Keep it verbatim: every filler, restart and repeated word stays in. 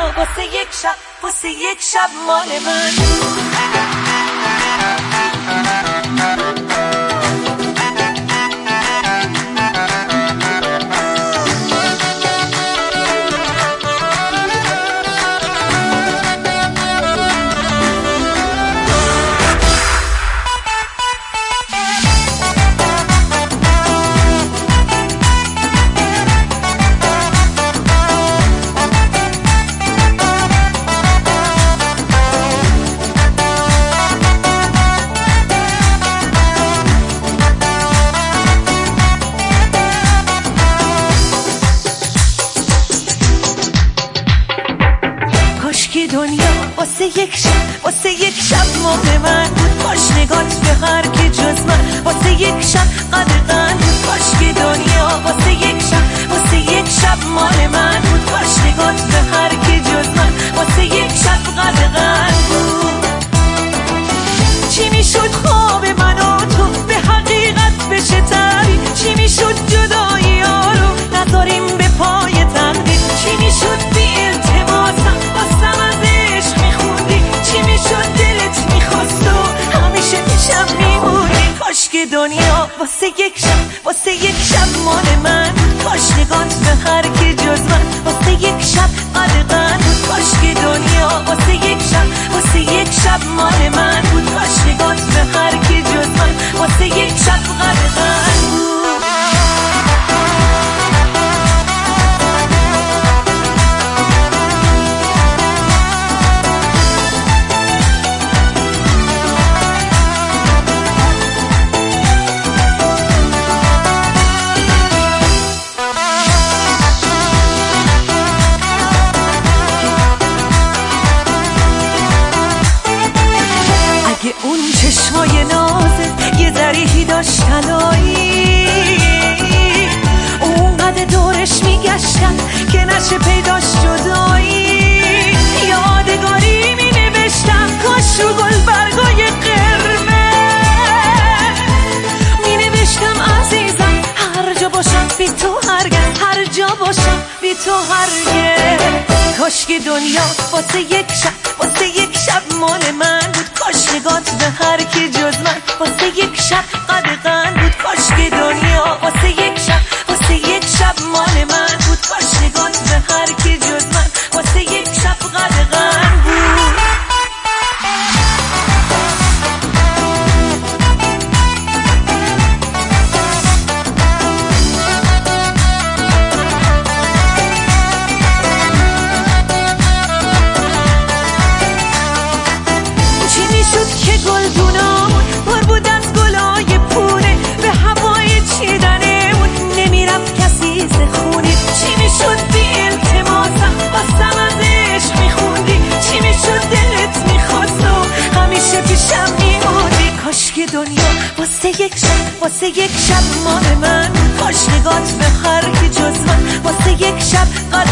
واسه یک شب، واسه یک شب مال من. کاشکی دنیا واسه یک شب، واسه یک شب مال من بود. کاش نگات به هر کی جز من واسه یک شب قدغن بود. کاشکی دنیا واسه یک شب، واسه یک شب مال من بود. کاش نگات به هر کی جز من واسه یک شب قدغن بود. چی میشد خواب من و تو به حقیقت بشه تعبیر؟ چی میشد جدایی ها رو نذاریم به پای تقدیر؟ چی میشد بی التماسم واسم از عشق میخوندی؟ چی میشد دلت میخواست و همیشه پیشم میموندی؟ کاش که دنیا واسه یک شب، واسه یک شب مال من بود. کاش نگات به هر کی جز من واسه یک شب قدغن بود. کاش که دنیا واسه یک شب، واسه یک شب مال من بود. کاش نگات به هر کی جز من واسه یک شب قدغن بود. اون چشمای نازت یه ذریحی داشت طلایی، اونقدر دورش میگشتم که نشه پیداش جدایی. یادگاری می نوشتم کاش رو گل برگای قرمز، می نوشتم عزیزم هر جا باشم بی تو هرگز، هر جا باشم بی تو هرگز. کاش که دنیا واسه یک شب، واسه یک شب مال من بود. کاش نگات به هر کی جز من واسه یک شب قدغن بود. کاش که دنیا واسه یک شب، واسه یک شب مال من بود. کاش نگات به هر کی جز من واسه یک شب قدغن بود. که گلدونامون پر بود از گلای پونه، به هوای چیدنمون نمیرفت کسی ز خونه. چی میشد بی التماسم واسم از عشق میخوندی؟ چی میشد دلت میخواست و همیشه پیشم میموندی؟ کاش که دنیا واسه یک شب، واسه یک شب مال من. کاش نگات به هر کی جز من واسه یک شب